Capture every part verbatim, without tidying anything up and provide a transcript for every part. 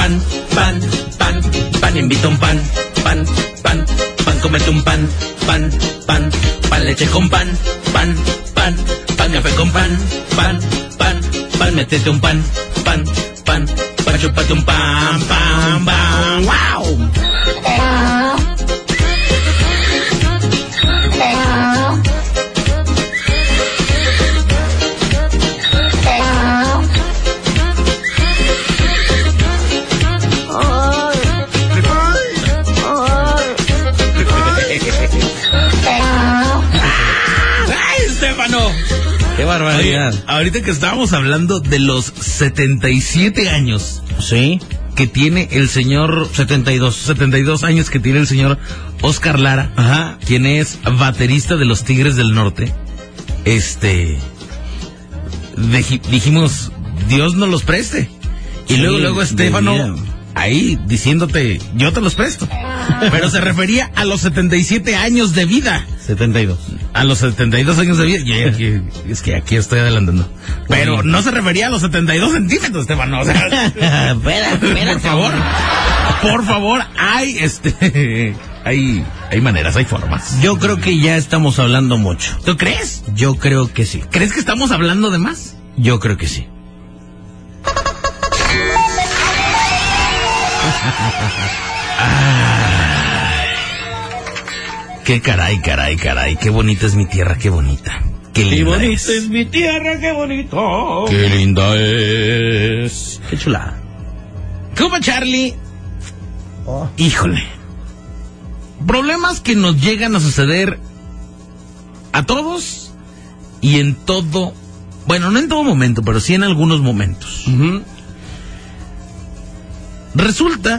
pan, pan, pan, pan, invita un pan, pan, pan, pan, cómete un pan, pan, pan, pan, leche con pan, pan, pan, pan, café con pan, pan, pan, pan, métete un pan, pan, pan, pan, chúpate un pan, pan, pan, wow. ¡Qué barbaridad! Oye, ahorita que estábamos hablando de los setenta y siete años, sí, que tiene el señor setenta y dos, setenta y dos años que tiene el señor Oscar Lara, ajá, quien es baterista de los Tigres del Norte. Este, dij, dijimos, Dios nos los preste. Y sí, luego, luego Estefano ahí diciéndote, yo te los presto. Pero se refería a los setenta y siete años de vida. setenta y dos. A los setenta y dos años de vida. Y aquí, es que aquí estoy adelantando. Pero no se refería a los setenta y dos centímetros, Estefano. O sea, espera, espera, por favor. Por favor, hay este. Hay, hay maneras, hay formas. Yo creo que ya estamos hablando mucho. ¿Tú crees? Yo creo que sí. ¿Crees que estamos hablando de más? Yo creo que sí. Ay, qué caray, caray, caray. Qué bonita es mi tierra, qué bonita. Qué linda qué bonita es. es mi tierra, qué bonito. Qué linda es. Qué chulada. ¿Cómo, Charlie? Oh. Híjole. Problemas que nos llegan a suceder a todos y en todo. Bueno, no en todo momento, pero sí en algunos momentos. Uh-huh. Resulta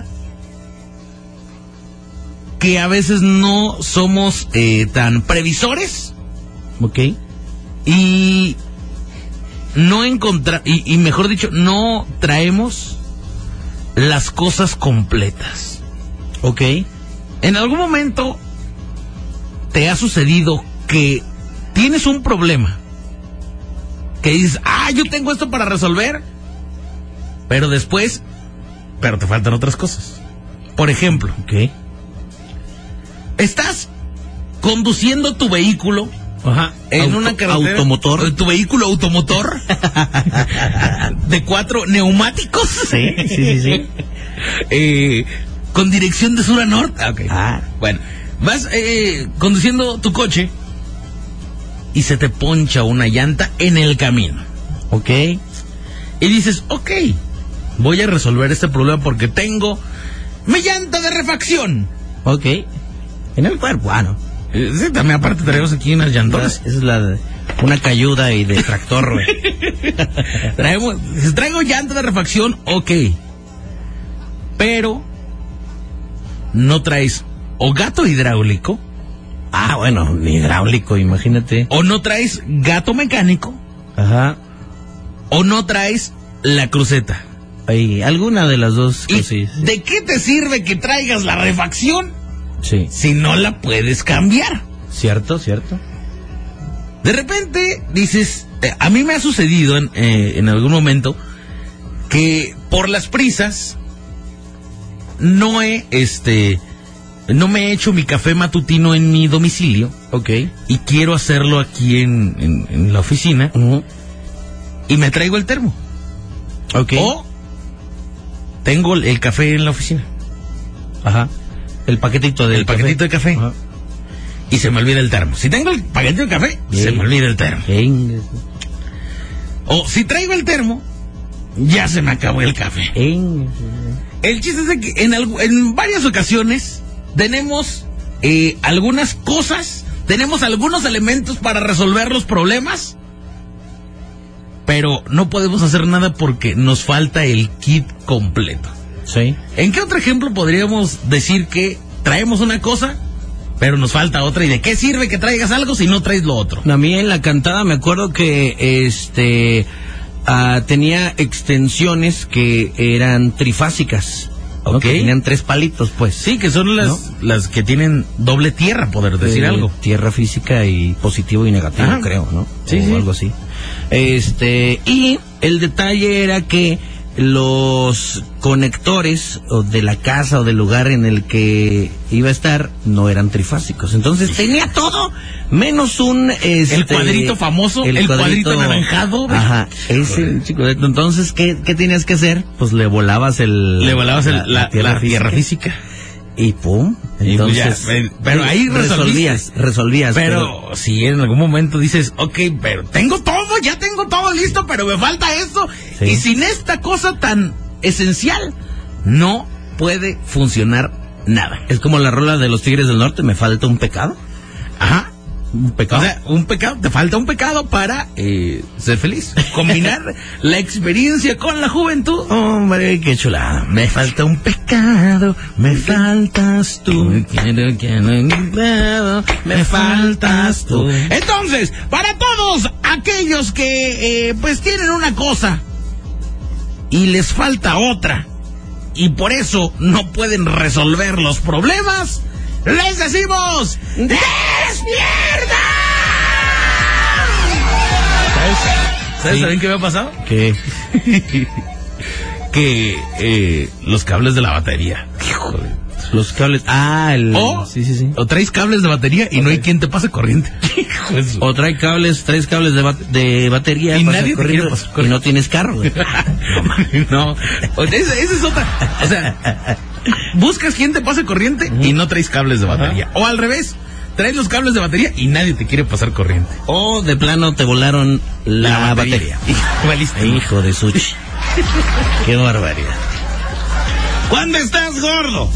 que a veces no somos eh, tan previsores. Ok. Y no encontrar y, y mejor dicho, no traemos las cosas completas. Ok. En algún momento te ha sucedido que tienes un problema, que dices, ah, yo tengo esto para resolver, pero después, pero te faltan otras cosas. Por ejemplo, ok, estás conduciendo tu vehículo, ajá, en Auto, una carretera, automotor, tu vehículo automotor de cuatro neumáticos, sí, sí, sí, sí. eh, con dirección de sur a norte. Okay. Ah, bueno, vas eh, conduciendo tu coche y se te poncha una llanta en el camino. Ok. Y dices, ok, voy a resolver este problema porque tengo mi llanta de refacción. Ok. En el cuerpo, ah, no. Eh, sí, también aparte traemos aquí unas llantonas. Esa es la de una cayuda y de tractor, güey. Traemos, traigo llanta de refacción, ok. Pero no traes o gato hidráulico. Ah, bueno, hidráulico, imagínate. O no traes gato mecánico. Ajá. O no traes la cruceta. Ay, alguna de las dos. ¿Y sí, sí. de qué te sirve que traigas la refacción? Sí. Si no la puedes cambiar. Cierto, cierto. De repente dices, eh, a mí me ha sucedido en, eh, en algún momento que por las prisas no he, este, no me he hecho mi café matutino en mi domicilio. Ok. Y quiero hacerlo aquí en, en, en la oficina. Uh-huh. Y me traigo el termo. Ok. O tengo el café en la oficina. Ajá. El paquetito del El paquetito de café. Ajá. Y se me olvida el termo. Si tengo el paquetito de café, sí, se me olvida el termo. Engue. O si traigo el termo, ya se me acabó el café. Engue. El chiste es de que en, algo, en varias ocasiones tenemos eh, algunas cosas, tenemos algunos elementos para resolver los problemas, pero no podemos hacer nada porque nos falta el kit completo. Sí. ¿En qué otro ejemplo podríamos decir que traemos una cosa, pero nos falta otra? ¿Y de qué sirve que traigas algo si no traes lo otro? A mí en la cantada me acuerdo que este uh, tenía extensiones que eran trifásicas, ¿no? Ok. Que tenían tres palitos, pues. Sí, que son las, ¿no? las que tienen doble tierra, poder decir eh, algo. Tierra física y positivo y negativo, ajá, creo, ¿no? Sí, o sí. algo así. Este, y el detalle era que los conectores o de la casa o del lugar en el que iba a estar no eran trifásicos. Entonces tenía todo menos un... Este, el cuadrito famoso, el, el cuadrito, cuadrito anaranjado. Ajá, ese chico. Entonces, ¿qué, ¿qué tenías que hacer? Pues le volabas el... Le volabas la, el, la, la, tierra, la tierra física. Y pum, entonces... Y ya, pero ahí resolvías, resolvías. Pero, pero si en algún momento dices, ok, pero tengo todo, ya tengo todo listo, pero me falta esto. Sí. Y sin esta cosa tan esencial, no puede funcionar nada. Es como la rola de los Tigres del Norte, me falta un pecado. Ajá. Un pecado. O sea, un pecado, te falta un pecado para eh, ser feliz. Combinar la experiencia con la juventud. Hombre, qué chulada. Me falta un pecado, me faltas tú. Quiero, quiero, me faltas tú. Entonces, para todos aquellos que eh, pues tienen una cosa y les falta otra y por eso no pueden resolver los problemas, les decimos ¡despierta! ¿Sabes? ¿Sabes sí. también qué me ha pasado? ¿Qué? que eh, los cables de la batería. Híjole. Los cables. Ah, el. O, sí, sí, sí. o traes cables de batería y okay. no hay quien te pase corriente. O trae cables, traes cables de, ba- de batería y nadie te quiere pasar corriente. Y no tienes carro. No, no. Esa es otra. O sea, buscas quien te pase corriente uh-huh. y no traes cables de batería. Uh-huh. O al revés, traes los cables de batería y nadie te quiere pasar corriente. O de plano te volaron la, la batería. batería. Hijo de Suchi. Qué barbaridad. ¿Cuándo estás gordo?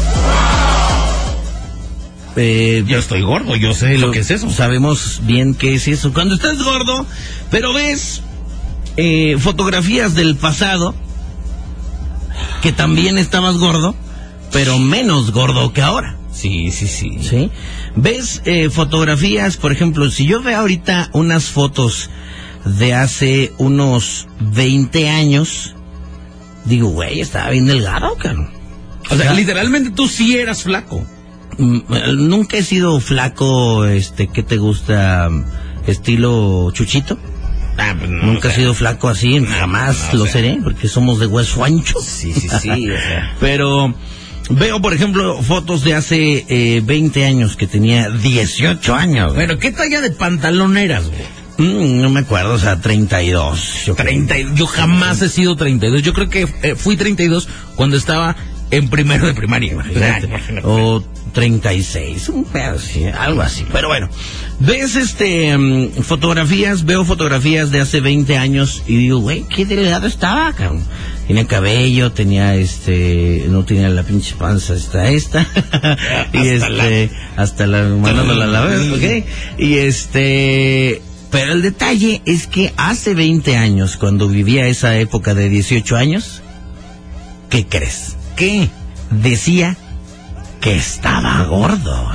Eh, yo estoy gordo, yo sé lo que es eso. Sabemos bien qué es eso. Cuando estás gordo, pero ves eh, fotografías del pasado que también estabas gordo, pero menos gordo que ahora. Sí, sí, sí. ¿Sí? Ves eh, fotografías, por ejemplo, si yo veo ahorita unas fotos de hace unos veinte años, digo, güey, estaba bien delgado, cabrón. O sea, literalmente tú sí eras flaco. Nunca he sido flaco, este, ¿qué te gusta? ¿Estilo Chuchito? Ah, pues no, Nunca o sea, he sido flaco así, no, jamás no, lo sea, seré, porque somos de hueso ancho. Sí, sí, sí. O sea. Pero veo, por ejemplo, fotos de hace eh, veinte años, que tenía dieciocho años. Bueno, ¿qué talla de pantalón eras, güey? Mm, no me acuerdo, o sea, treinta y dos. Yo, treinta, yo jamás he sido treinta y dos. Yo creo que eh, fui treinta y dos cuando estaba en primero de primaria. Imagínate. O treinta y seis, un pedo así, algo así. Pero bueno, ves este um, fotografías, veo fotografías de hace veinte años y digo, güey, qué delgado estaba, cabrón. Tenía cabello, tenía este, no tenía la pinche panza, esta, esta. y hasta este, la... hasta la mano no la lavé, ¿ok? Y este... Pero el detalle es que hace veinte años, cuando vivía esa época de dieciocho años, ¿qué crees? ¿Qué? Decía que estaba gordo.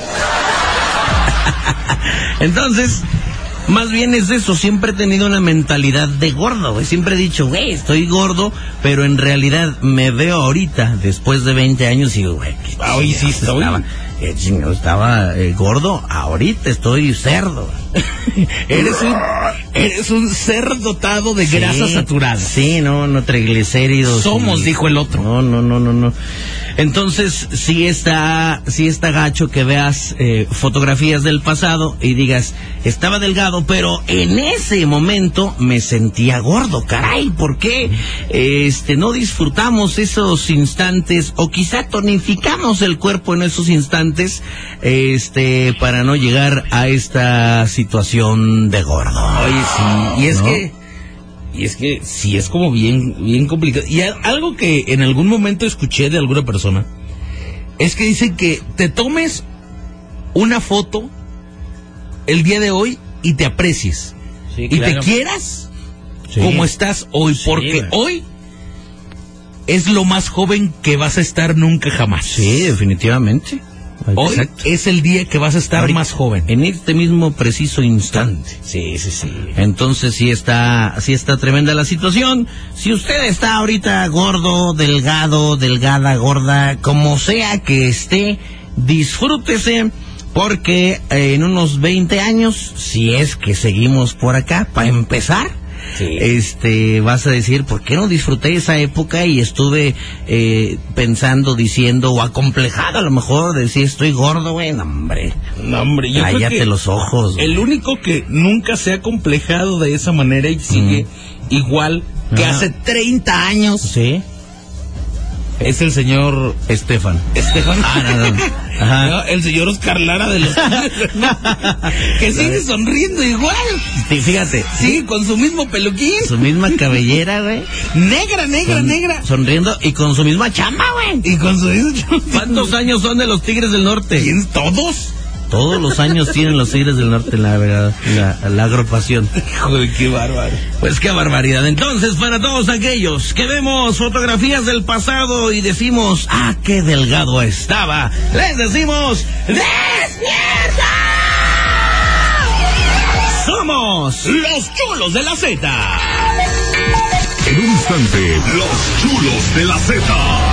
Entonces, más bien es eso, siempre he tenido una mentalidad de gordo, güey. Siempre he dicho, güey, estoy gordo, pero en realidad me veo ahorita, después de veinte años, y digo, güey, hoy sí estoy. Estaba, eh, chingo, estaba eh, gordo, ahorita estoy cerdo. eres un eres un ser dotado de sí, grasa saturada. Sí, no, no triglicéridos. Somos, y, dijo el otro. No, no, no, no, no. Entonces, sí está, sí está gacho que veas eh, fotografías del pasado y digas, estaba delgado, pero en ese momento me sentía gordo, caray, ¿por qué? Este, no disfrutamos esos instantes, o quizá tonificamos el cuerpo en esos instantes, este, para no llegar a esta situación de gordo. Oye, sí, y es ¿no? que... Y es que sí es como bien, bien complicado. Y algo que en algún momento escuché de alguna persona es que dicen que te tomes una foto el día de hoy y te aprecies. Sí, y claro. te quieras sí. como estás hoy. Sí, porque bueno. hoy es lo más joven que vas a estar nunca jamás. Sí, definitivamente. Hoy Exacto. es el día que vas a estar ahorita, más joven. En este mismo preciso instante. Sí, sí, sí. Entonces sí está, sí está tremenda la situación. Si usted está ahorita gordo, delgado, delgada, gorda, como sea que esté, disfrútese, porque eh, en unos veinte años, si es que seguimos por acá, para empezar, sí. este, vas a decir, ¿por qué no disfruté esa época y estuve eh, pensando, diciendo, o acomplejado a lo mejor, decir, estoy gordo, güey? No, hombre. No, hombre, yo creo cállate que los ojos. El güey. único que nunca se ha acomplejado de esa manera y sigue mm. igual que Ajá. hace treinta años. Sí. Es el señor Estefan. Estefan. Ah, no, no. Ajá. No, el señor Oscar Lara de los que sigue sonriendo igual. Sí, fíjate. Sigue con su mismo peluquín. Su misma cabellera, güey. Negra, negra, Son, negra. Sonriendo y con su misma chamba, güey. Y con su misma chamba. ¿Cuántos años son de los Tigres del Norte? ¿Quién? ¿Todos? Todos los años tienen los Tigres del Norte la, la, la, la agrupación. Joder, qué bárbaro. Pues qué barbaridad. Entonces, para todos aquellos que vemos fotografías del pasado y decimos, ah, qué delgado estaba, les decimos, ¡despierta! Somos los chulos de la Z. En un instante, los chulos de la Z.